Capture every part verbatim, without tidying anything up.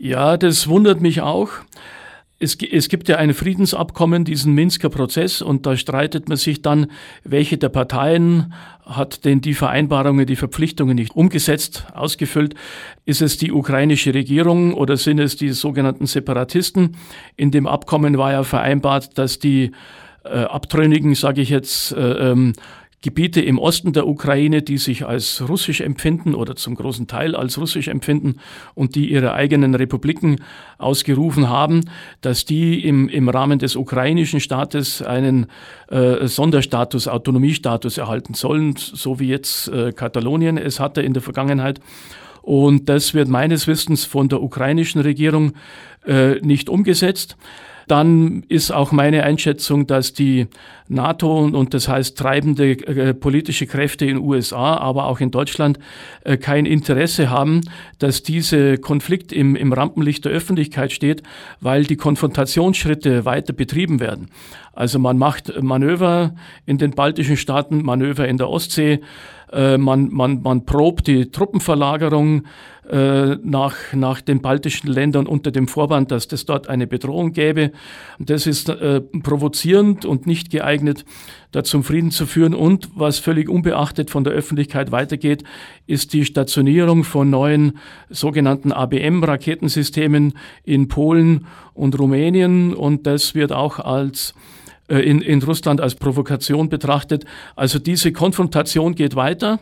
Ja, das wundert mich auch. Es, es gibt ja ein Friedensabkommen, diesen Minsker Prozess, und da streitet man sich dann, welche der Parteien hat denn die Vereinbarungen, die Verpflichtungen nicht umgesetzt, ausgefüllt. Ist es die ukrainische Regierung oder sind es die sogenannten Separatisten? In dem Abkommen war ja vereinbart, dass die äh, Abtrünnigen, sage ich jetzt, äh, ähm, Gebiete im Osten der Ukraine, die sich als russisch empfinden oder zum großen Teil als russisch empfinden und die ihre eigenen Republiken ausgerufen haben, dass die im, im Rahmen des ukrainischen Staates einen äh, Sonderstatus, Autonomiestatus erhalten sollen, so wie jetzt äh, Katalonien es hatte in der Vergangenheit. Und das wird meines Wissens von der ukrainischen Regierung äh, nicht umgesetzt. Dann ist auch meine Einschätzung, dass die NATO und das heißt treibende äh, politische Kräfte in den U S A, aber auch in Deutschland äh, kein Interesse haben, dass dieser Konflikt im, im Rampenlicht der Öffentlichkeit steht, weil die Konfrontationsschritte weiter betrieben werden. Also man macht Manöver in den baltischen Staaten, Manöver in der Ostsee, äh, man, man, man probt die Truppenverlagerung äh, nach, nach den baltischen Ländern unter dem Vorwand, dass es dort eine Bedrohung gäbe. Das ist äh, provozierend und nicht geeignet, da zum Frieden zu führen. Und was völlig unbeachtet von der Öffentlichkeit weitergeht, ist die Stationierung von neuen sogenannten A B M-Raketensystemen in Polen und Rumänien. Und das wird auch als In, in Russland als Provokation betrachtet. Also diese Konfrontation geht weiter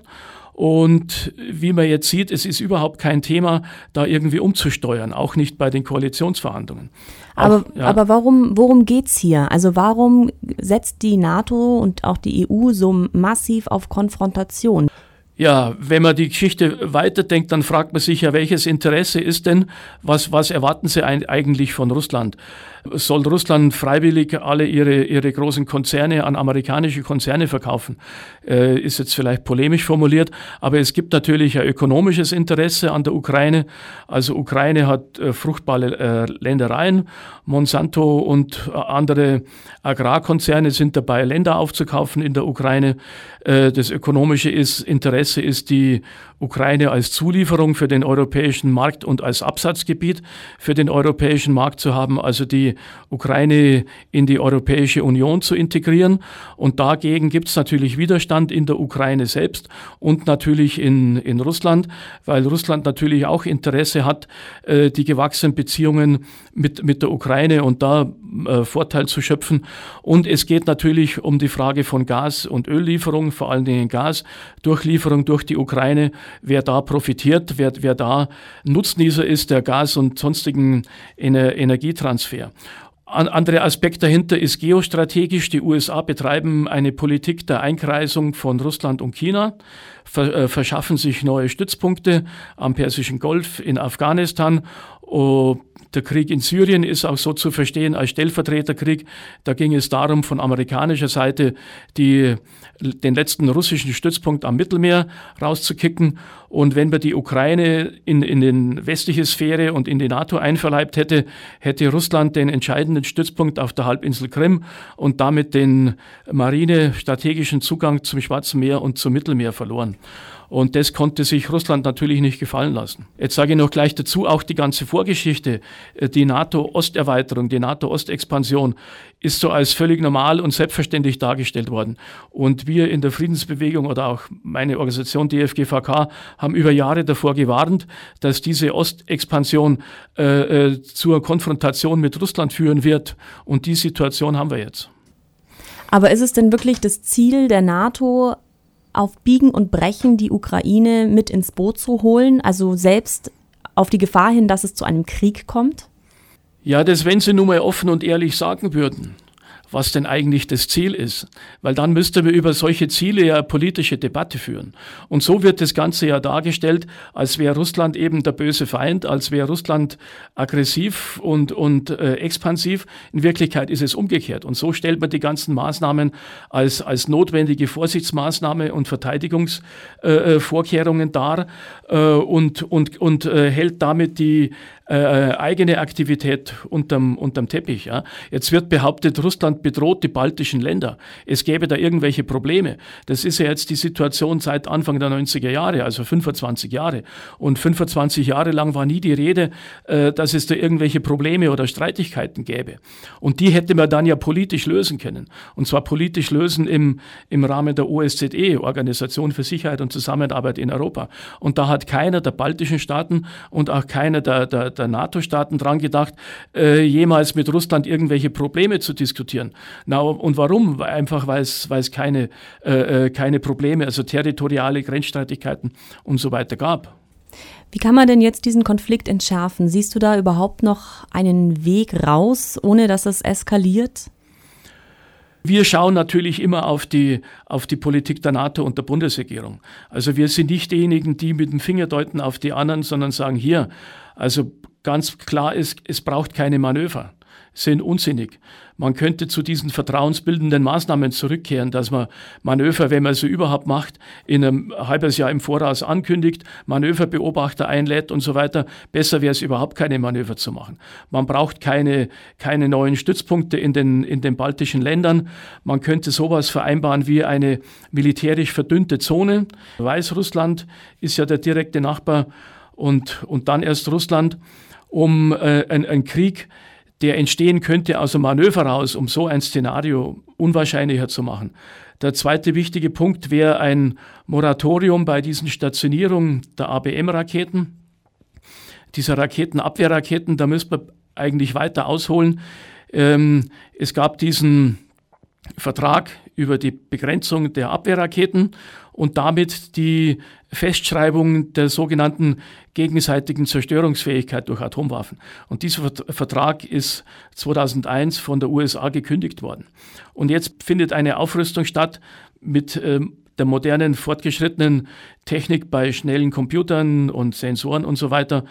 und wie man jetzt sieht, es ist überhaupt kein Thema, da irgendwie umzusteuern, auch nicht bei den Koalitionsverhandlungen. Auch, aber ja. aber warum, worum geht's hier? Also warum setzt die NATO und auch die E U so massiv auf Konfrontation? Ja, wenn man die Geschichte weiterdenkt, dann fragt man sich ja, welches Interesse ist denn, was, was erwarten Sie eigentlich von Russland? Soll Russland freiwillig alle ihre, ihre großen Konzerne an amerikanische Konzerne verkaufen? Äh, ist jetzt vielleicht polemisch formuliert, aber es gibt natürlich ein ökonomisches Interesse an der Ukraine. Also Ukraine hat äh, fruchtbare äh, Ländereien. Monsanto und äh, andere Agrarkonzerne sind dabei, Länder aufzukaufen in der Ukraine. Äh, das ökonomische ist, Interesse ist die Ukraine als Zulieferung für den europäischen Markt und als Absatzgebiet für den europäischen Markt zu haben, also die Ukraine in die Europäische Union zu integrieren. Und dagegen gibt es natürlich Widerstand in der Ukraine selbst und natürlich in, in Russland, weil Russland natürlich auch Interesse hat, äh, die gewachsenen Beziehungen mit, mit der Ukraine und da äh, Vorteil zu schöpfen. Und es geht natürlich um die Frage von Gas- und Öllieferung, vor allen Dingen Gas, Durchlieferung durch die Ukraine. Wer da profitiert, wer, wer da Nutznießer ist, der Gas- und sonstigen Ener- Energietransfer. Ein anderer Aspekt dahinter ist geostrategisch. Die U S A betreiben eine Politik der Einkreisung von Russland und China, ver- äh, verschaffen sich neue Stützpunkte am Persischen Golf, in Afghanistan. Oh, der Krieg in Syrien ist auch so zu verstehen als Stellvertreterkrieg. Da ging es darum, von amerikanischer Seite die, den letzten russischen Stützpunkt am Mittelmeer rauszukicken. Und wenn man die Ukraine in, in den westliche Sphäre und in die NATO einverleibt hätte, hätte Russland den entscheidenden Stützpunkt auf der Halbinsel Krim und damit den marine-strategischen Zugang zum Schwarzen Meer und zum Mittelmeer verloren. Und das konnte sich Russland natürlich nicht gefallen lassen. Jetzt sage ich noch gleich dazu, auch die ganze Vorgeschichte, die NATO-Osterweiterung, die NATO-Ostexpansion ist so als völlig normal und selbstverständlich dargestellt worden. Und wir in der Friedensbewegung oder auch meine Organisation D F G V K haben über Jahre davor gewarnt, dass diese Ostexpansion äh, äh, zur Konfrontation mit Russland führen wird. Und die Situation haben wir jetzt. Aber ist es denn wirklich das Ziel der NATO, auf Biegen und Brechen die Ukraine mit ins Boot zu holen, also selbst auf die Gefahr hin, dass es zu einem Krieg kommt? Ja, das, wenn Sie nun mal offen und ehrlich sagen würden, was denn eigentlich das Ziel ist. Weil dann müsste man über solche Ziele ja eine politische Debatte führen. Und so wird das Ganze ja dargestellt, als wäre Russland eben der böse Feind, als wäre Russland aggressiv und, und äh, expansiv. In Wirklichkeit ist es umgekehrt. Und so stellt man die ganzen Maßnahmen als, als notwendige Vorsichtsmaßnahme und Verteidigungsvorkehrungen äh, dar äh, und, und, und äh, hält damit die äh, eigene Aktivität unterm, unterm Teppich. Ja. Jetzt wird behauptet, Russland bedroht die baltischen Länder. Es gäbe da irgendwelche Probleme. Das ist ja jetzt die Situation seit Anfang der neunziger Jahre, also fünfundzwanzig Jahre. Und fünfundzwanzig Jahre lang war nie die Rede, äh, dass es da irgendwelche Probleme oder Streitigkeiten gäbe. Und die hätte man dann ja politisch lösen können. Und zwar politisch lösen im, im Rahmen der O S Z E, Organisation für Sicherheit und Zusammenarbeit in Europa. Und da hat keiner der baltischen Staaten und auch keiner der, der, der NATO-Staaten dran gedacht, äh, jemals mit Russland irgendwelche Probleme zu diskutieren. Na, und warum? Einfach, weil es, weil es keine, äh, keine Probleme, also territoriale Grenzstreitigkeiten und so weiter gab. Wie kann man denn jetzt diesen Konflikt entschärfen? Siehst du da überhaupt noch einen Weg raus, ohne dass es eskaliert? Wir schauen natürlich immer auf die, auf die Politik der NATO und der Bundesregierung. Also wir sind nicht diejenigen, die mit dem Finger deuten auf die anderen, sondern sagen hier, also ganz klar ist, es braucht keine Manöver, sind unsinnig. Man könnte zu diesen vertrauensbildenden Maßnahmen zurückkehren, dass man Manöver, wenn man sie überhaupt macht, in einem halbes Jahr im Voraus ankündigt, Manöverbeobachter einlädt und so weiter. Besser wäre es überhaupt keine Manöver zu machen. Man braucht keine, keine neuen Stützpunkte in den, in den baltischen Ländern. Man könnte sowas vereinbaren wie eine militärisch verdünnte Zone. Weißrussland ist ja der direkte Nachbar und, und dann erst Russland, um äh, ein Krieg, der entstehen könnte aus einem Manöver raus, um so ein Szenario unwahrscheinlicher zu machen. Der zweite wichtige Punkt wäre ein Moratorium bei diesen Stationierungen der A B M-Raketen. Diese Raketenabwehrraketen, da müsste man eigentlich weiter ausholen. Ähm, es gab diesen Vertrag über die Begrenzung der Abwehrraketen und damit die Festschreibung der sogenannten gegenseitigen Zerstörungsfähigkeit durch Atomwaffen. Und dieser Vertrag ist zweitausendeins von der U S A gekündigt worden. Und jetzt findet eine Aufrüstung statt mit ähm, der modernen, fortgeschrittenen Technik bei schnellen Computern und Sensoren und so weiter.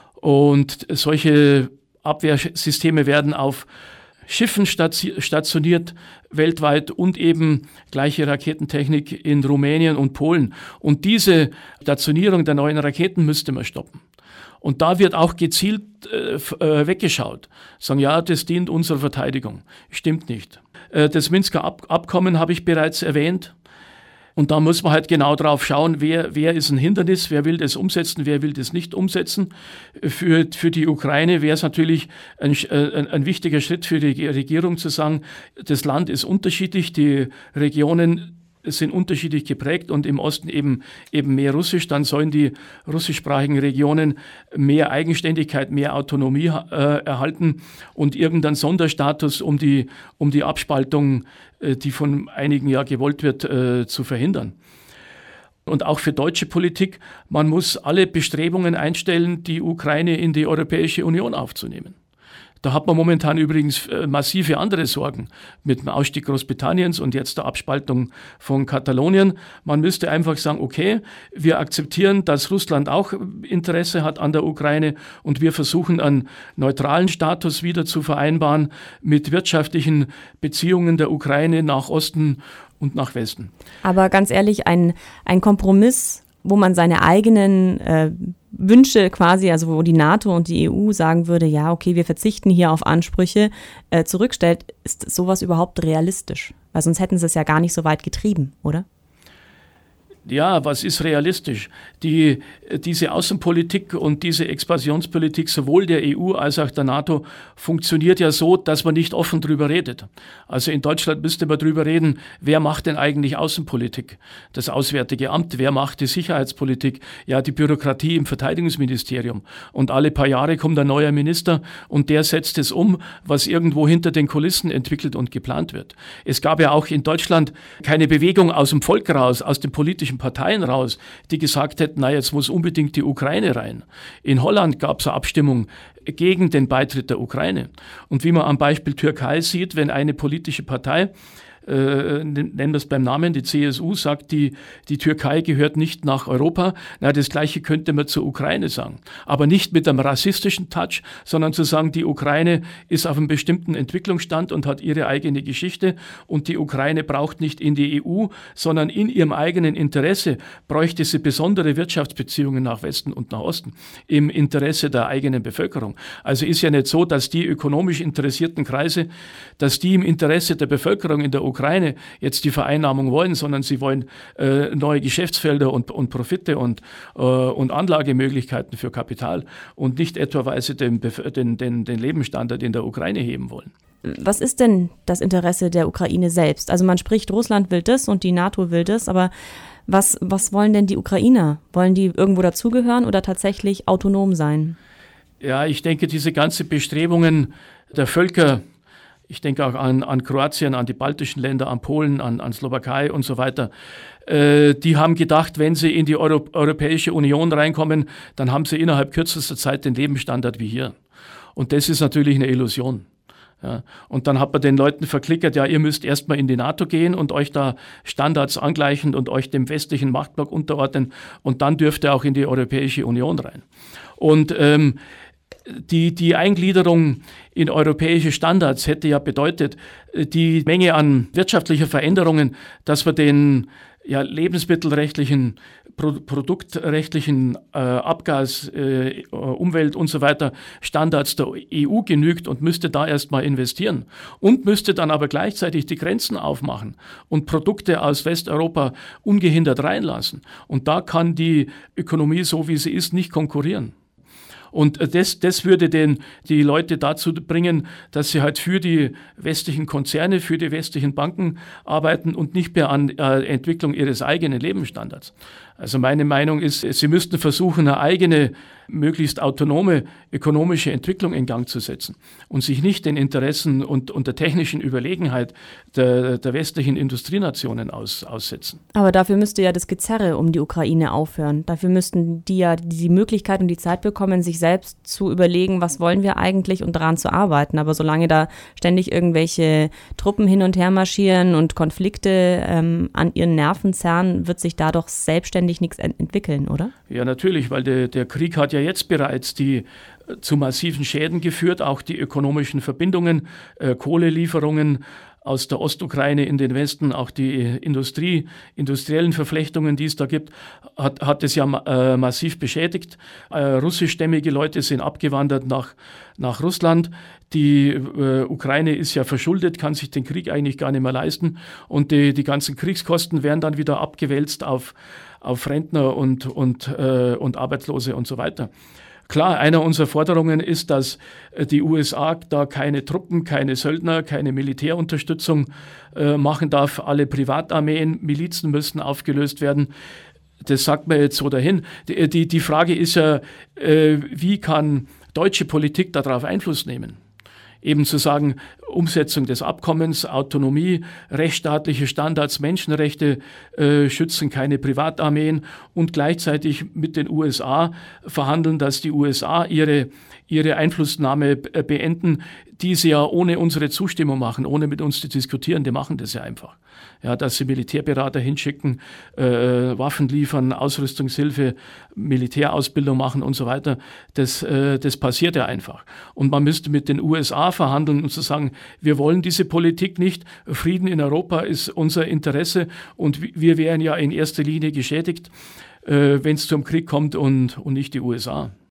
Und solche Abwehrsysteme werden auf Schiffen stationiert weltweit und eben gleiche Raketentechnik in Rumänien und Polen. Und diese Stationierung der neuen Raketen müsste man stoppen. Und da wird auch gezielt äh, weggeschaut. Sagen, ja, das dient unserer Verteidigung. Stimmt nicht. Äh, das Minsker Ab- Abkommen habe ich bereits erwähnt. Und da muss man halt genau drauf schauen, wer, wer ist ein Hindernis, wer will das umsetzen, wer will das nicht umsetzen. Für, für die Ukraine wäre es natürlich ein, ein, ein wichtiger Schritt für die Regierung zu sagen, das Land ist unterschiedlich, die Regionen sind unterschiedlich geprägt und im Osten eben, eben mehr Russisch. Dann sollen die russischsprachigen Regionen mehr Eigenständigkeit, mehr Autonomie äh, erhalten und irgendeinen Sonderstatus, um die, um die Abspaltung, äh, die von einigen ja gewollt wird, äh, zu verhindern. Und auch für deutsche Politik, man muss alle Bestrebungen einstellen, die Ukraine in die Europäische Union aufzunehmen. Da hat man momentan übrigens massive andere Sorgen mit dem Ausstieg Großbritanniens und jetzt der Abspaltung von Katalonien. Man müsste einfach sagen, okay, wir akzeptieren, dass Russland auch Interesse hat an der Ukraine und wir versuchen, einen neutralen Status wieder zu vereinbaren mit wirtschaftlichen Beziehungen der Ukraine nach Osten und nach Westen. Aber ganz ehrlich, ein, ein Kompromiss, wo man seine eigenen äh, Wünsche quasi, also wo die NATO und die E U sagen würde, ja, okay, wir verzichten hier auf Ansprüche, äh, zurückstellt, ist sowas überhaupt realistisch? Weil sonst hätten sie es ja gar nicht so weit getrieben, oder? Ja, was ist realistisch? Die, diese Außenpolitik und diese Expansionspolitik sowohl der E U als auch der NATO funktioniert ja so, dass man nicht offen drüber redet. Also in Deutschland müsste man drüber reden, wer macht denn eigentlich Außenpolitik? Das Auswärtige Amt, wer macht die Sicherheitspolitik? Ja, die Bürokratie im Verteidigungsministerium. Und alle paar Jahre kommt ein neuer Minister und der setzt es um, was irgendwo hinter den Kulissen entwickelt und geplant wird. Es gab ja auch in Deutschland keine Bewegung aus dem Volk raus, aus dem politischen Parteien raus, die gesagt hätten, na, jetzt muss unbedingt die Ukraine rein. In Holland gab es eine Abstimmung gegen den Beitritt der Ukraine. Und wie man am Beispiel Türkei sieht, wenn eine politische Partei äh, nennen wir es beim Namen, die C S U sagt, die, die Türkei gehört nicht nach Europa. Na, das Gleiche könnte man zur Ukraine sagen. Aber nicht mit einem rassistischen Touch, sondern zu sagen, die Ukraine ist auf einem bestimmten Entwicklungsstand und hat ihre eigene Geschichte und die Ukraine braucht nicht in die E U, sondern in ihrem eigenen Interesse bräuchte sie besondere Wirtschaftsbeziehungen nach Westen und nach Osten im Interesse der eigenen Bevölkerung. Also ist ja nicht so, dass die ökonomisch interessierten Kreise, dass die im Interesse der Bevölkerung in der Ukraine jetzt die Vereinnahmung wollen, sondern sie wollen äh, neue Geschäftsfelder und, und Profite und, äh, und Anlagemöglichkeiten für Kapital und nicht etwaweise den, den, den, den Lebensstandard in der Ukraine heben wollen. Was ist denn das Interesse der Ukraine selbst? Also man spricht, Russland will das und die NATO will das, aber was, was wollen denn die Ukrainer? Wollen die irgendwo dazugehören oder tatsächlich autonom sein? Ja, ich denke, diese ganzen Bestrebungen der Völker, ich denke auch an, an Kroatien, an die baltischen Länder, an Polen, an, an Slowakei und so weiter, äh, die haben gedacht, wenn sie in die Euro- Europäische Union reinkommen, dann haben sie innerhalb kürzester Zeit den Lebensstandard wie hier. Und das ist natürlich eine Illusion. Ja, und dann hat man den Leuten verklickert, ja, ihr müsst erstmal in die NATO gehen und euch da Standards angleichen und euch dem westlichen Machtblock unterordnen und dann dürft ihr auch in die Europäische Union rein. Und ähm, die, die Eingliederung in europäische Standards hätte ja bedeutet, die Menge an wirtschaftlicher Veränderungen, dass wir den ja, lebensmittelrechtlichen, Pro- produktrechtlichen, äh, Abgas, äh, Umwelt und so weiter Standards der E U genügt und müsste da erstmal investieren und müsste dann aber gleichzeitig die Grenzen aufmachen und Produkte aus Westeuropa ungehindert reinlassen. Und da kann die Ökonomie, so wie sie ist, nicht konkurrieren. Und das, das würde den, die Leute dazu bringen, dass sie halt für die westlichen Konzerne, für die westlichen Banken arbeiten und nicht mehr an äh, Entwicklung ihres eigenen Lebensstandards. Also meine Meinung ist, sie müssten versuchen, eine eigene, möglichst autonome ökonomische Entwicklung in Gang zu setzen und sich nicht den Interessen und, und der technischen Überlegenheit der, der westlichen Industrienationen aus, aussetzen. Aber dafür müsste ja das Gezerre um die Ukraine aufhören. Dafür müssten die ja die Möglichkeit und die Zeit bekommen, sich selbst zu überlegen, was wollen wir eigentlich und daran zu arbeiten. Aber solange da ständig irgendwelche Truppen hin und her marschieren und Konflikte ähm, an ihren Nerven zerren, wird sich da doch selbstständig nichts ent- entwickeln, oder? Ja, natürlich, weil der, der Krieg hat ja jetzt bereits die äh, zu massiven Schäden geführt, auch die ökonomischen Verbindungen, äh, Kohlelieferungen aus der Ostukraine in den Westen, auch die Industrie, industriellen Verflechtungen, die es da gibt, hat, hat es ja äh, massiv beschädigt. Äh, russischstämmige Leute sind abgewandert nach, nach Russland. Die äh, Ukraine ist ja verschuldet, kann sich den Krieg eigentlich gar nicht mehr leisten. Und die, die ganzen Kriegskosten werden dann wieder abgewälzt auf, auf Rentner und, und, äh, und Arbeitslose und so weiter. Klar, einer unserer Forderungen ist, dass die U S A da keine Truppen, keine Söldner, keine Militärunterstützung äh, machen darf. Alle Privatarmeen, Milizen müssen aufgelöst werden. Das sagt man jetzt so dahin. Die, die, die Frage ist ja, äh, wie kann deutsche Politik darauf Einfluss nehmen? Eben zu sagen, Umsetzung des Abkommens, Autonomie, rechtsstaatliche Standards, Menschenrechte äh, schützen, keine Privatarmeen und gleichzeitig mit den U S A verhandeln, dass die U S A ihre, ihre Einflussnahme beenden, die sie ja ohne unsere Zustimmung machen, ohne mit uns zu diskutieren, die machen das ja einfach. Ja, dass sie Militärberater hinschicken, äh, Waffen liefern, Ausrüstungshilfe, Militärausbildung machen und so weiter, das, äh, das passiert ja einfach. Und man müsste mit den U S A verhandeln und zu sagen, wir wollen diese Politik nicht, Frieden in Europa ist unser Interesse und wir wären ja in erster Linie geschädigt, äh, wenn es zum Krieg kommt und, und nicht die U S A.